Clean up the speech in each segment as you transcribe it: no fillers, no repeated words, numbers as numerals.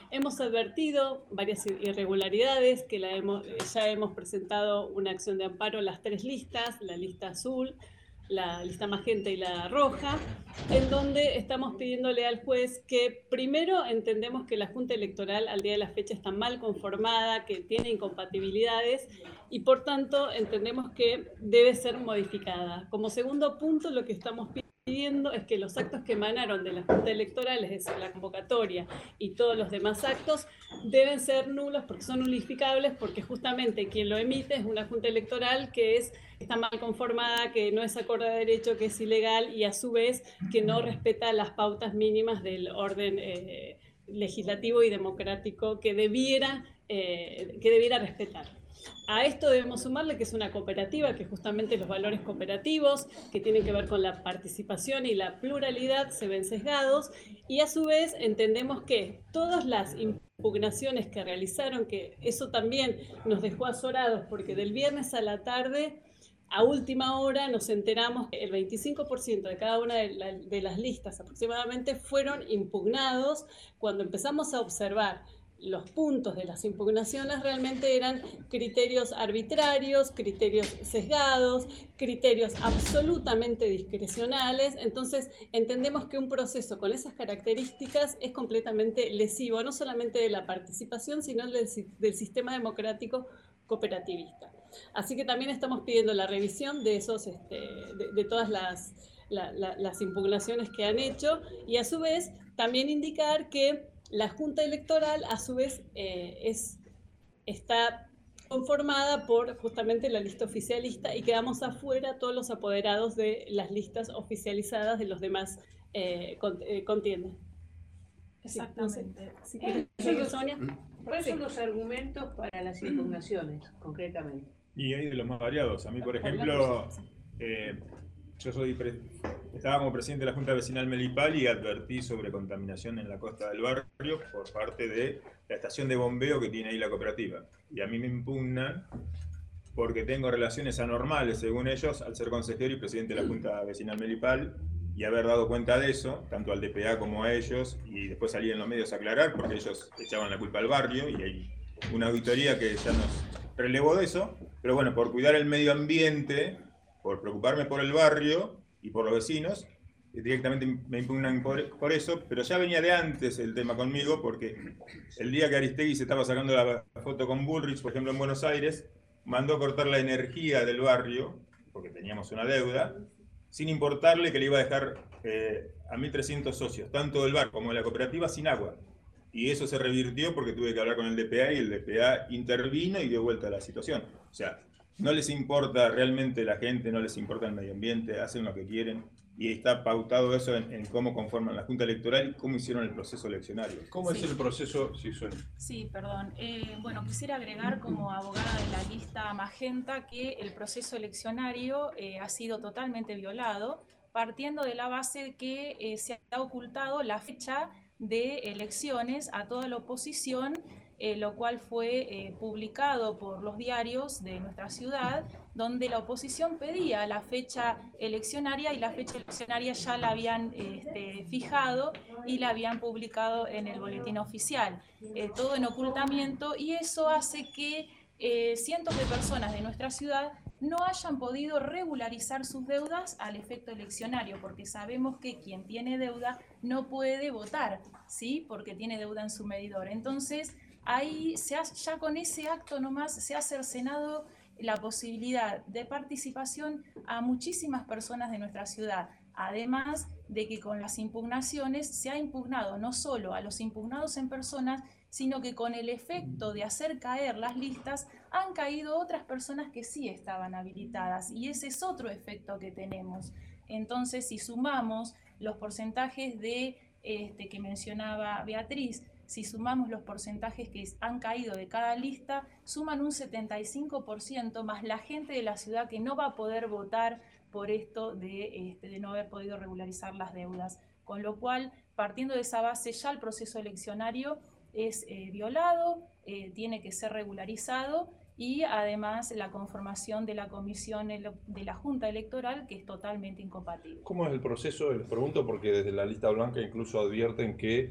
Hemos advertido varias irregularidades, que ya hemos presentado una acción de amparo a las tres listas, la lista azul, la lista magenta y la roja, en donde estamos pidiéndole al juez que primero entendemos que la Junta Electoral al día de la fecha está mal conformada, que tiene incompatibilidades y por tanto entendemos que debe ser modificada. Como segundo punto, lo que estamos pidiendo es que los actos que emanaron de la Junta Electoral, es decir, la convocatoria y todos los demás actos, deben ser nulos porque son nulificables, porque justamente quien lo emite es una Junta Electoral que está mal conformada, que no es acorde a derecho, que es ilegal y a su vez que no respeta las pautas mínimas del orden legislativo y democrático que debiera respetar. A esto debemos sumarle que es una cooperativa, que justamente los valores cooperativos, que tienen que ver con la participación y la pluralidad, se ven sesgados, y a su vez entendemos que todas las impugnaciones que realizaron, que eso también nos dejó azorados, porque del viernes a la tarde a última hora nos enteramos que el 25% de cada una de las listas aproximadamente fueron impugnados. Cuando empezamos a observar los puntos de las impugnaciones, realmente eran criterios arbitrarios, criterios sesgados, criterios absolutamente discrecionales. Entonces entendemos que un proceso con esas características es completamente lesivo, no solamente de la participación, sino del sistema democrático cooperativista. Así que también estamos pidiendo la revisión de todas las impugnaciones que han hecho, y a su vez también indicar que la Junta Electoral a su vez está conformada por justamente la lista oficialista, y quedamos afuera todos los apoderados de las listas oficializadas de los demás contiendas. Exactamente. Sí, no sé, si Sonia. ¿Cuáles son los argumentos para las impugnaciones, concretamente? Y hay de los más variados. A mí, por ejemplo, yo estaba como presidente de la Junta Vecinal Melipal y advertí sobre contaminación en la costa del barrio por parte de la estación de bombeo que tiene ahí la cooperativa. Y a mí me impugnan porque tengo relaciones anormales, según ellos, al ser consejero y presidente de la Junta Vecinal Melipal, y haber dado cuenta de eso, tanto al DPA como a ellos, y después salí en los medios a aclarar, porque ellos echaban la culpa al barrio, y hay una auditoría que ya nos relevó de eso, pero bueno, por cuidar el medio ambiente, por preocuparme por el barrio y por los vecinos, directamente me impugnan por eso, pero ya venía de antes el tema conmigo, porque el día que Aristegui se estaba sacando la foto con Bullrich, por ejemplo, en Buenos Aires, mandó cortar la energía del barrio, porque teníamos una deuda, sin importarle que le iba a dejar a 1.300 socios, tanto del barrio como de la cooperativa, sin agua. Y eso se revirtió porque tuve que hablar con el DPA y el DPA intervino y dio vuelta a la situación. O sea, no les importa realmente la gente, no les importa el medio ambiente, hacen lo que quieren. Y está pautado eso en cómo conforman la Junta Electoral y cómo hicieron el proceso eleccionario. ¿Cómo es el proceso? Sí, Sí, perdón. Bueno, quisiera agregar como abogada de la lista magenta que el proceso eleccionario ha sido totalmente violado, partiendo de la base de que se ha ocultado la fecha de elecciones a toda la oposición, lo cual fue publicado por los diarios de nuestra ciudad, donde la oposición pedía la fecha eleccionaria, y la fecha eleccionaria ya la habían fijado y la habían publicado en el boletín oficial, todo en ocultamiento, y eso hace que cientos de personas de nuestra ciudad no hayan podido regularizar sus deudas al efecto eleccionario, porque sabemos que quien tiene deuda no puede votar, ¿sí? Porque tiene deuda en su medidor. Entonces, ahí ya con ese acto nomás se ha cercenado la posibilidad de participación a muchísimas personas de nuestra ciudad. Además de que con las impugnaciones se ha impugnado no solo a los impugnados en personas, sino que con el efecto de hacer caer las listas han caído otras personas que sí estaban habilitadas, y ese es otro efecto que tenemos. Entonces, si sumamos los porcentajes que mencionaba Beatriz, si sumamos los porcentajes que han caído de cada lista, suman un 75%, más la gente de la ciudad que no va a poder votar por esto de no haber podido regularizar las deudas. Con lo cual, partiendo de esa base, ya el proceso eleccionario es violado, tiene que ser regularizado, y además la conformación de la comisión de la Junta Electoral, que es totalmente incompatible. ¿Cómo es el proceso? Les pregunto porque desde la lista blanca incluso advierten que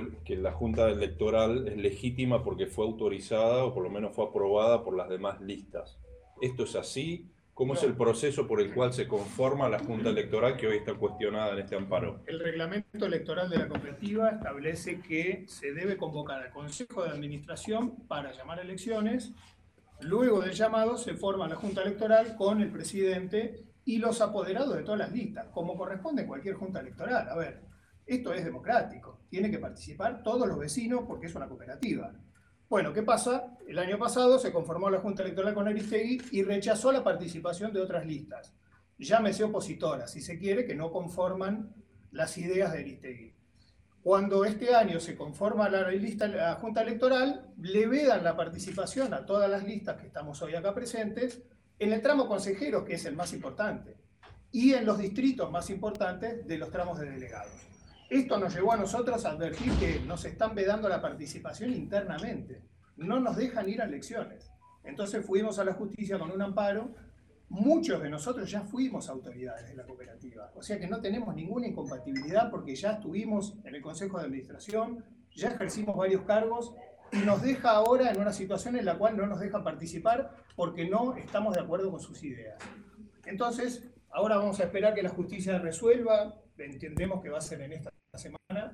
la Junta Electoral es legítima porque fue autorizada o por lo menos fue aprobada por las demás listas. ¿Esto es así? ¿Cómo es el proceso por el cual se conforma la Junta Electoral que hoy está cuestionada en este amparo? El reglamento electoral de la cooperativa establece que se debe convocar al Consejo de Administración para llamar a elecciones. Luego del llamado se forma la Junta Electoral con el presidente y los apoderados de todas las listas, como corresponde a cualquier Junta Electoral. A ver, esto es democrático, tienen que participar todos los vecinos porque es una cooperativa. Bueno, ¿qué pasa? El año pasado se conformó la Junta Electoral con Aristegui y rechazó la participación de otras listas. Llámese opositoras, si se quiere, que no conforman las ideas de Aristegui. Cuando este año se conforma la Junta Electoral, le vedan la participación a todas las listas que estamos hoy acá presentes en el tramo consejeros, que es el más importante, y en los distritos más importantes de los tramos de delegados. Esto nos llevó a nosotros a advertir que nos están vedando la participación internamente, no nos dejan ir a elecciones. Entonces fuimos a la justicia con un amparo. Muchos de nosotros ya fuimos autoridades de la cooperativa, o sea que no tenemos ninguna incompatibilidad porque ya estuvimos en el Consejo de Administración, ya ejercimos varios cargos y nos deja ahora en una situación en la cual no nos deja participar porque no estamos de acuerdo con sus ideas. Entonces, ahora vamos a esperar que la justicia resuelva, entendemos que va a ser en esta semana.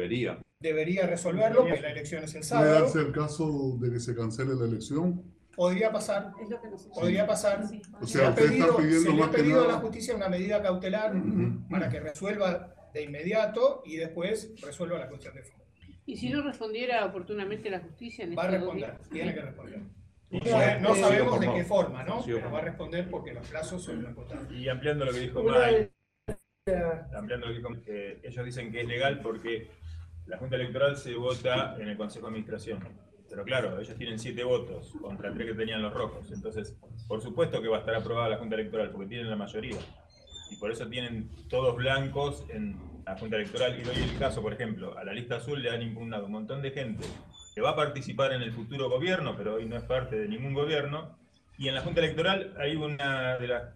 Debería resolverlo, porque la elección es el sábado. ¿Puede darse el caso de que se cancele la elección? Podría pasar, Es lo que nosotros podría pasar. Sí. O sea, usted está pidiendo se le ha más que pedido a la nada. justicia una medida cautelar para que resuelva de inmediato y después resuelva la cuestión de fondo. Y si no respondiera oportunamente la justicia en Va a estos 2 responder, días. tiene que responder. Y, No sabemos por de favor. qué forma, ¿no? Sí, Pero va a responder porque los plazos son acotados. y ampliando lo que dijo Una Mike, de- ampliando lo que dijo, ellos dicen que es legal porque la Junta Electoral se vota en el Consejo de Administración. Pero claro, ellos tienen 7 votos contra 3 que tenían los rojos. Entonces, por supuesto que va a estar aprobada la Junta Electoral porque tienen la mayoría. Y por eso tienen todos blancos en la Junta Electoral. Y doy el caso, por ejemplo, a la lista azul le han impugnado un montón de gente que va a participar en el futuro gobierno, pero hoy no es parte de ningún gobierno. Y en la Junta Electoral hay una de las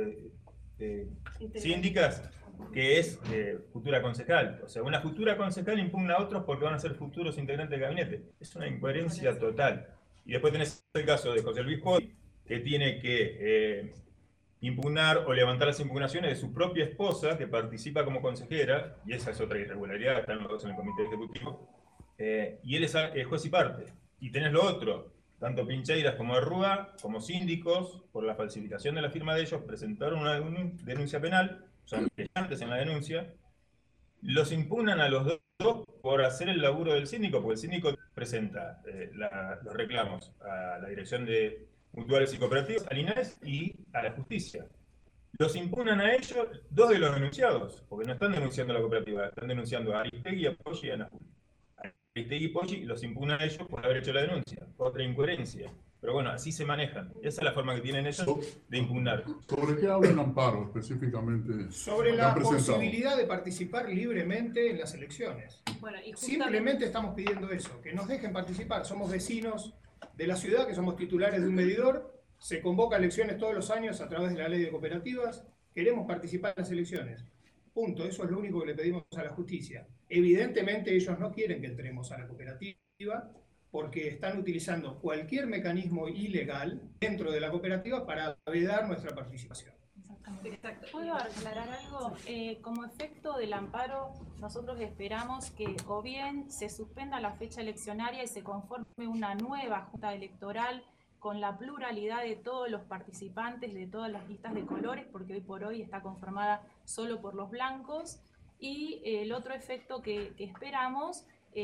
síndicas que es futura concejal. O sea, una futura concejal impugna a otros porque van a ser futuros integrantes del gabinete. Es una incoherencia total. Y después tenés el caso de José Luis Joy, que tiene que impugnar o levantar las impugnaciones de su propia esposa, que participa como consejera, y esa es otra irregularidad, están los dos en el comité ejecutivo, y él es juez y parte. Y tenés lo otro, tanto Pincheiras como Errúa, como síndicos, por la falsificación de la firma de ellos, presentaron una denuncia penal, son brillantes en la denuncia, los impugnan a los dos por hacer el laburo del síndico, porque el síndico presenta los reclamos a la Dirección de Mutuales y Cooperativas, al INES y a la justicia. Los impugnan a ellos 2 de los denunciados, porque no están denunciando a la cooperativa, están denunciando a Aristegui, a Poggi y a Najul. Aristegui y Poggi los impugnan a ellos por haber hecho la denuncia. Otra incoherencia. Pero bueno, así se manejan. Esa es la forma que tienen ellos de impugnar. ¿Sobre qué habla el amparo específicamente? Sobre que la han presentado? posibilidad de participar libremente en las elecciones. Bueno, y justamente, Simplemente estamos pidiendo eso, que nos dejen participar. Somos vecinos de la ciudad, que somos titulares de un medidor, se convoca a elecciones todos los años a través de la ley de cooperativas, queremos participar en las elecciones. Punto, eso es lo único que le pedimos a la justicia. Evidentemente ellos no quieren que entremos a la cooperativa porque están utilizando cualquier mecanismo ilegal dentro de la cooperativa para vedar nuestra participación. exacto. ¿Puedo aclarar algo? Como efecto del amparo, nosotros esperamos que o bien se suspenda la fecha eleccionaria y se conforme una nueva junta electoral con la pluralidad de todos los participantes de todas las listas de colores, porque hoy por hoy está conformada solo por los blancos, y el otro efecto que esperamos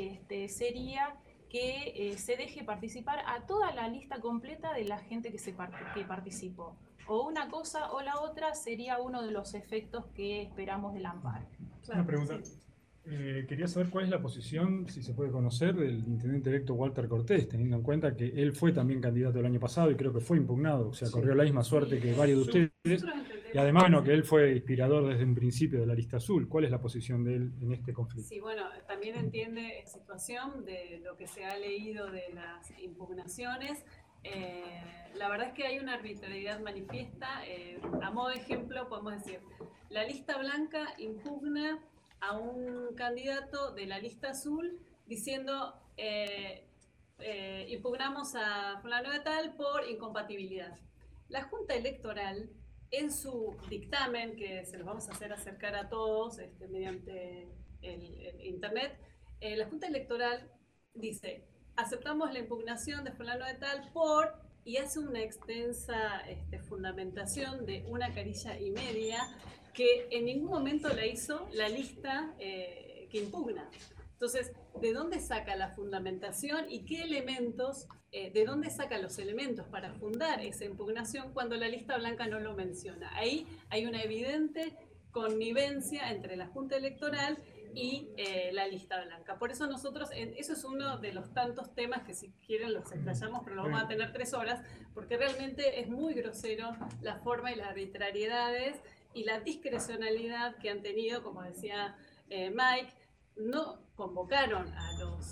sería que se deje participar a toda la lista completa de la gente que participó. O una cosa o la otra sería uno de los efectos que esperamos del amparo. Claro, Una pregunta. sí. Quería saber cuál es la posición, si se puede conocer, del intendente electo Walter Cortés, teniendo en cuenta que él fue también candidato el año pasado y creo que fue impugnado, o sea, corrió la misma suerte que varios de ustedes. Nosotros entendemos- Y además, bueno, que él fue inspirador desde un principio de la lista azul. ¿Cuál es la posición de él en este conflicto? Sí, bueno, también entiende la situación de lo que se ha leído de las impugnaciones. La verdad es que hay una arbitrariedad manifiesta. A modo de ejemplo, podemos decir, la lista blanca impugna a un candidato de la lista azul diciendo impugnamos a fulano de tal por incompatibilidad. La Junta Electoral, en su dictamen, que se los vamos a hacer acercar a todos mediante el internet, la Junta Electoral dice, aceptamos la impugnación de fulano de tal por, y hace una extensa fundamentación de una carilla y media que en ningún momento la hizo la lista que impugna. Entonces, ¿de dónde saca la fundamentación y qué elementos, de dónde saca los elementos para fundar esa impugnación cuando la lista blanca no lo menciona? Ahí hay una evidente connivencia entre la Junta Electoral y la lista blanca. Por eso nosotros, eso es uno de los tantos temas que si quieren los explayamos, pero lo vamos a tener 3 horas, porque realmente es muy grosero la forma y las arbitrariedades y la discrecionalidad que han tenido, como decía Mike. No convocaron a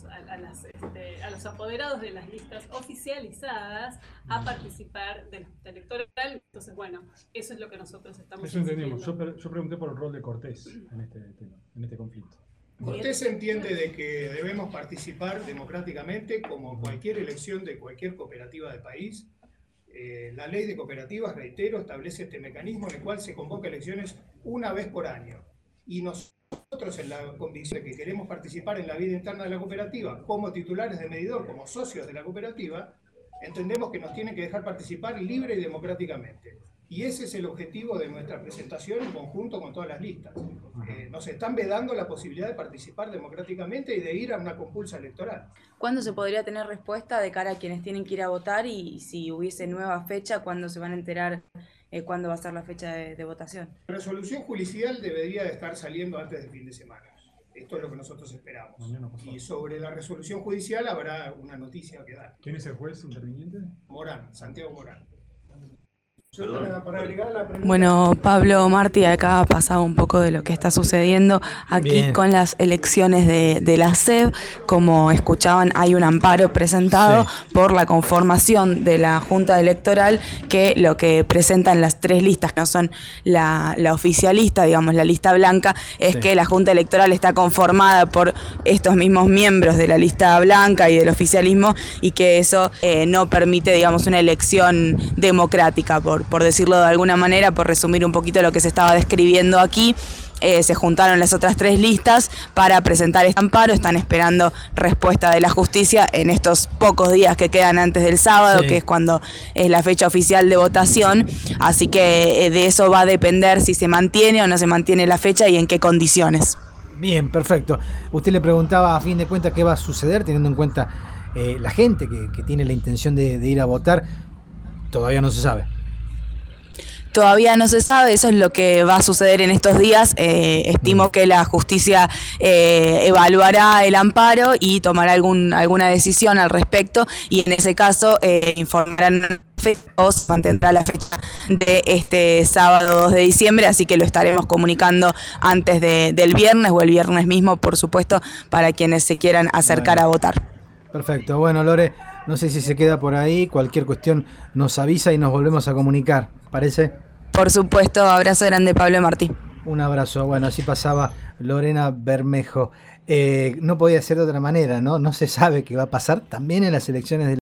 los apoderados de las listas oficializadas a participar de la Junta Electoral. Entonces, bueno, eso es lo que nosotros estamos Eso entendimos. Yo pregunté por el rol de Cortés en este tema, en este conflicto. Cortés entiende de que debemos participar democráticamente como cualquier elección de cualquier cooperativa del país. La ley de cooperativas, reitero, establece este mecanismo en el cual se convoca elecciones una vez por año. Y nosotros, en la convicción de que queremos participar en la vida interna de la cooperativa, como titulares de medidor, como socios de la cooperativa, entendemos que nos tienen que dejar participar libre y democráticamente. Y ese es el objetivo de nuestra presentación en conjunto con todas las listas. Nos están vedando la posibilidad de participar democráticamente y de ir a una compulsa electoral. ¿Cuándo se podría tener respuesta de cara a quienes tienen que ir a votar y si hubiese nueva fecha, cuándo se van a enterar cuándo va a ser la fecha de votación? La resolución judicial debería de estar saliendo antes del fin de semana. Esto es lo que nosotros esperamos. Y sobre la resolución judicial habrá una noticia que dar. ¿Quién es el juez interviniente? Morán, Santiago Morán. Bueno, Pablo, Martí, acá ha pasado un poco de lo que está sucediendo aquí Bien. con las elecciones de la SEB. Como escuchaban, hay un amparo presentado por la conformación de la Junta Electoral, que lo que presentan las 3 listas, que no son la oficialista, digamos, la lista blanca, es que la Junta Electoral está conformada por estos mismos miembros de la lista blanca y del oficialismo, y que eso no permite, digamos, una elección democrática, por decirlo de alguna manera, por resumir un poquito lo que se estaba describiendo aquí. Se juntaron las otras 3 listas para presentar este amparo, están esperando respuesta de la justicia en estos pocos días que quedan antes del sábado, que es cuando es la fecha oficial de votación, así que de eso va a depender si se mantiene o no se mantiene la fecha y en qué condiciones. Bien, perfecto. Usted le preguntaba a fin de cuentas qué va a suceder teniendo en cuenta la gente que tiene la intención de ir a votar. Todavía no se sabe. Todavía no se sabe, eso es lo que va a suceder en estos días. Estimo que la justicia evaluará el amparo y tomará alguna decisión al respecto, y en ese caso informarán o se mantendrá la fecha de este sábado 2 de diciembre, así que lo estaremos comunicando antes del viernes o el viernes mismo, por supuesto, para quienes se quieran acercar a votar. Perfecto. Bueno, Lore, no sé si se queda por ahí, cualquier cuestión nos avisa y nos volvemos a comunicar, ¿parece? Por supuesto, abrazo grande, Pablo Martí. Un abrazo. Bueno, así pasaba Lorena Bermejo. No podía ser de otra manera, ¿no? No se sabe qué va a pasar también en las elecciones del